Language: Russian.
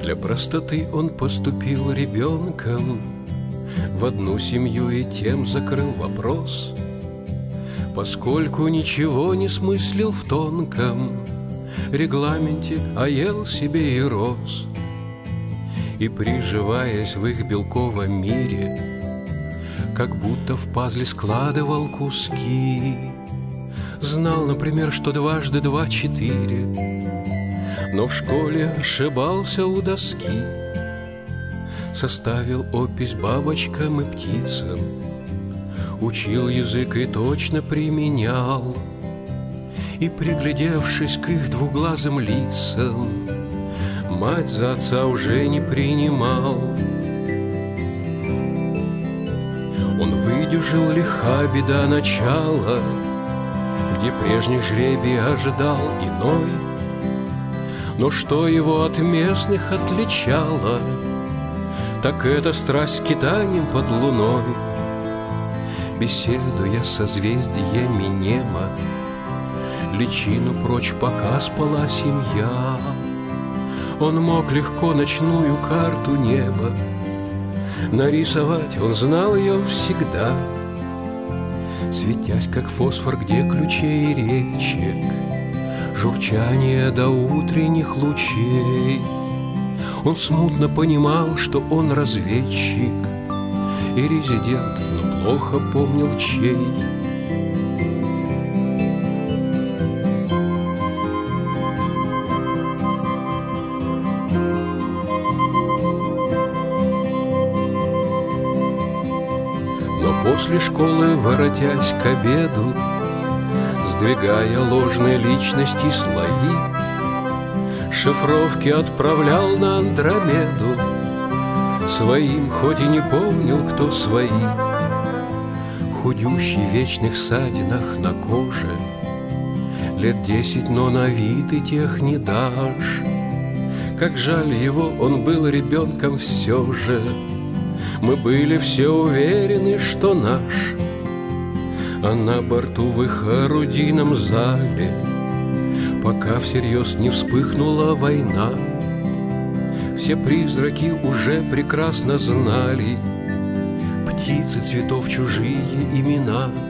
Для простоты он поступил ребенком в одну семью и тем закрыл вопрос, поскольку ничего не смыслил в тонком регламенте, а ел себе и рос. И, приживаясь в их белковом мире, как будто в пазле складывал куски. Знал, например, что дважды два — 4, но в школе ошибался у доски. Составил опись бабочкам и птицам, учил язык и точно применял. И, приглядевшись к их двуглазым лицам, мать за отца уже не принимал. Он выдержал лиха беда начала, где прежних жребий ожидал иной. Но что его от местных отличало, так это страсть к скитаниям под луной. Беседуя с созвездиями неба, личину прочь пока спала семья. Он мог легко ночную карту неба нарисовать, он знал ее всегда, светясь как фосфор, где ключей речек, журчание до утренних лучей. Он смутно понимал, что он разведчик и резидент, но плохо помнил чей. После школы, воротясь к обеду, сдвигая ложные личности слои, шифровки отправлял на Андромеду своим, хоть и не помнил, кто свои. Худющий в вечных ссадинах на коже, лет 10, но на вид и тех не дашь. Как жаль его, он был ребенком все же. Мы были все уверены, что наш, а на борту в их орудийном зале пока всерьез не вспыхнула война. Все призраки уже прекрасно знали птицы цветов чужие имена.